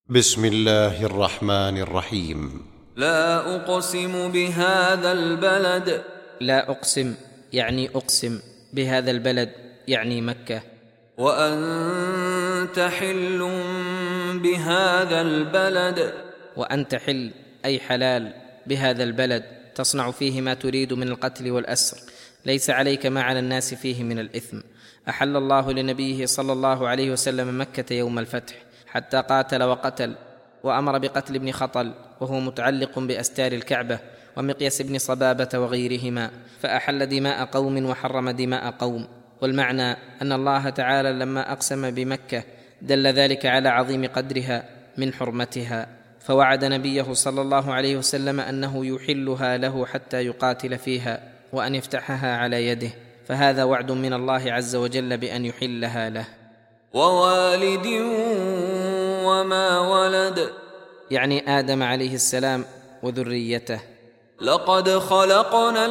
بسم الله الرحمن الرحيم. لا أقسم بهذا البلد. لا أقسم يعني أقسم بهذا البلد يعني مكة. وأنت حل بهذا البلد. وأنت حل أي حلال بهذا البلد، تصنع فيه ما تريد من القتل والأسر، ليس عليك ما على الناس فيه من الإثم. أحل الله لنبيه صلى الله عليه وسلم مكة يوم الفتح حتى قاتل وقتل، وأمر بقتل ابن خطل وهو متعلق بأستار الكعبة، ومقيس بن صبابة وغيرهما، فأحل دماء قوم وحرم دماء قوم. والمعنى أن الله تعالى لما أقسم بمكة دل ذلك على عظيم قدرها من حرمتها، فوعد نبيه صلى الله عليه وسلم أنه يحلها له حتى يقاتل فيها وأن يفتحها على يده، فهذا وعد من الله عز وجل بأن يحلها له. ووالد وما ولد، يعني آدم عليه السلام وذريته. لقد خلقنا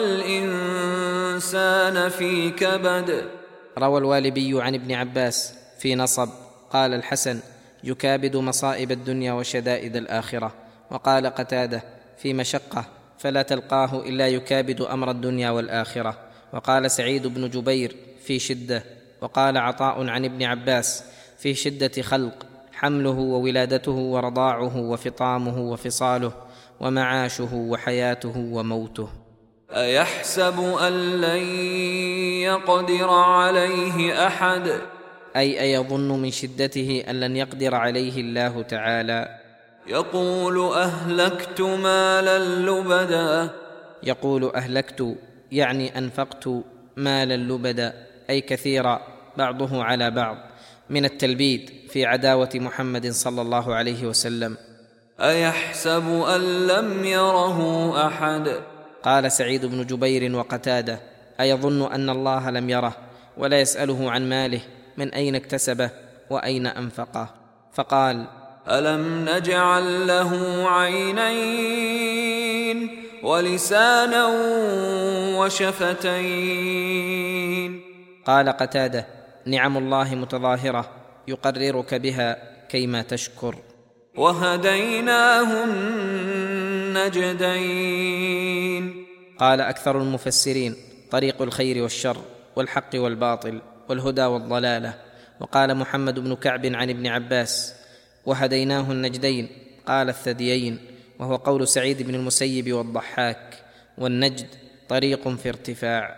الإنسان في كبد. روى الوالبي عن ابن عباس في نصب، قال الحسن: يكابد مصائب الدنيا وشدائد الآخرة. وقال قتادة: في مشقة فلا تلقاه إلا يكابد أمر الدنيا والآخرة. وقال سعيد بن جبير: في شدة. وقال عطاء عن ابن عباس: في شدة خلق، حمله وولادته ورضاعه وفطامه وفصاله ومعاشه وحياته وموته. أيحسب أن لن يقدر عليه أحد، أي أيظن من شدته أن لن يقدر عليه الله تعالى. يقول أهلكت مالا لبدا. يقول أهلكت يعني أنفقت مالا لبدا، أي كثيرا بعضه على بعض، من التلبيد في عداوة محمد صلى الله عليه وسلم. أيحسب أن لم يره أحد. قال سعيد بن جبير وقتادة: أيظن أن الله لم يره ولا يسأله عن ماله من أين اكتسبه وأين أنفقه. فقال: ألم نجعل له عينين ولسانا وشفتين. قال قتادة: نعم الله متظاهرة يقررك بها كيما تشكر. وهديناه النجدين. قال أكثر المفسرين: طريق الخير والشر والحق والباطل والهدى والضلالة. وقال محمد بن كعب عن ابن عباس: وهديناه النجدين، قال الثديين، وهو قول سعيد بن المسيب والضحاك. والنجد طريق في ارتفاع.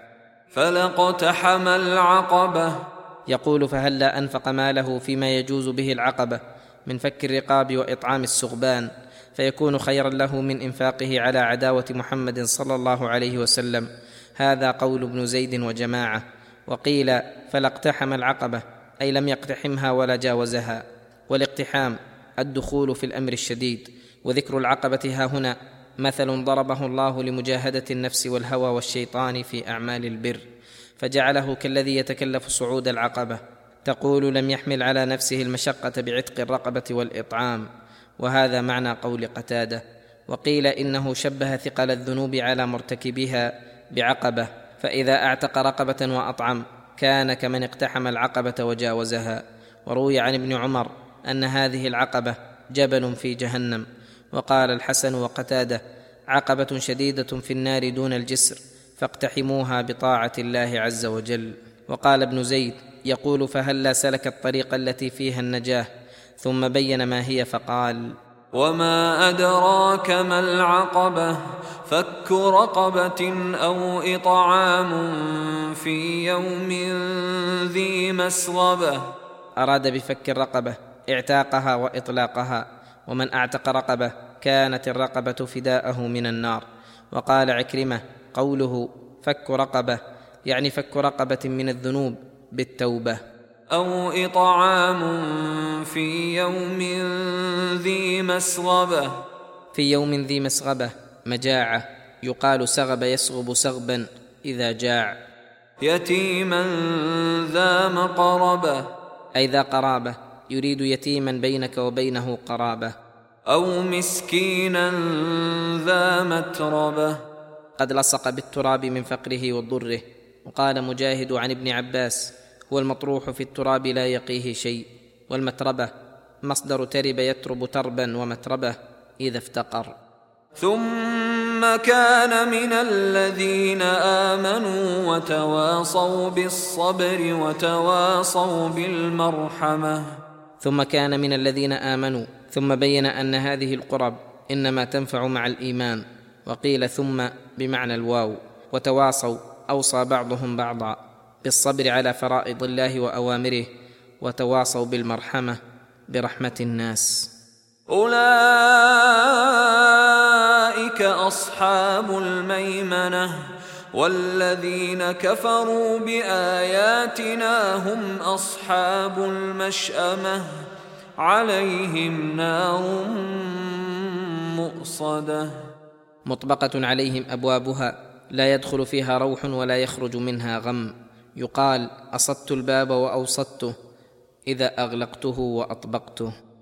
فلاقتحم العقبة. يقول: فهلا أنفق ماله فيما يجوز به العقبة من فك الرقاب وإطعام السغبان، فيكون خيرا له من إنفاقه على عداوة محمد صلى الله عليه وسلم. هذا قول ابن زيد وجماعة. وقيل: فلا اقتحم العقبة أي لم يقتحمها ولا جاوزها. والاقتحام الدخول في الأمر الشديد. وذكر العقبة ها هنا مثل ضربه الله لمجاهدة النفس والهوى والشيطان في أعمال البر، فجعله كالذي يتكلف صعود العقبة. تقول: لم يحمل على نفسه المشقة بعتق الرقبة والإطعام. وهذا معنى قول قتادة. وقيل إنه شبه ثقل الذنوب على مرتكبها بعقبة، فإذا أعتق رقبة وأطعم كان كمن اقتحم العقبة وجاوزها. وروي عن ابن عمر أن هذه العقبة جبل في جهنم. وقال الحسن وقتادة: عقبة شديدة في النار دون الجسر، فاقتحموها بطاعة الله عز وجل. وقال ابن زيد: يقول: فهلا سلك الطريق التي فيها النجاة، ثم بين ما هي فقال: وما أدراك ما العقبة، فك رقبة أو إطعام في يوم ذي مسغبة. أراد بفك الرقبة اعتاقها وإطلاقها، ومن أعتق رقبة كانت الرقبة فداءه من النار. وقال عكرمة: قوله فك رقبة يعني فك رقبة من الذنوب بالتوبة. أو إطعام في يوم ذي مسغبة. في يوم ذي مسغبة مجاعة، يقال سغب يسغب سغبا إذا جاع. يتيما ذا مقربة، أي ذا قرابة، يريد يتيما بينك وبينه قرابة. أو مسكينا ذا متربة، قد لصق بالتراب من فقره وضره. وقال مجاهد عن ابن عباس: هو المطروح في التراب لا يقيه شيء. والمتربة مصدر ترب يترب تربا ومتربه إذا افتقر. ثم كان من الذين آمنوا وتواصوا بالصبر وتواصوا بالمرحمة. ثم كان من الذين آمنوا، ثم بين أن هذه القرب إنما تنفع مع الإيمان، وقيل ثم بمعنى الواو. وتواصوا أوصى بعضهم بعضا بالصبر على فرائض الله وأوامره، وتواصوا بالمرحمة برحمة الناس. أولئك أصحاب الميمنة، والذين كفروا بآياتنا هم أصحاب المشأمة، عليهم نار مؤصدة. مطبقة عليهم أبوابها، لا يدخل فيها روح ولا يخرج منها غم. يقال: أصدت الباب وأوصدته إذا أغلقته وأطبقته.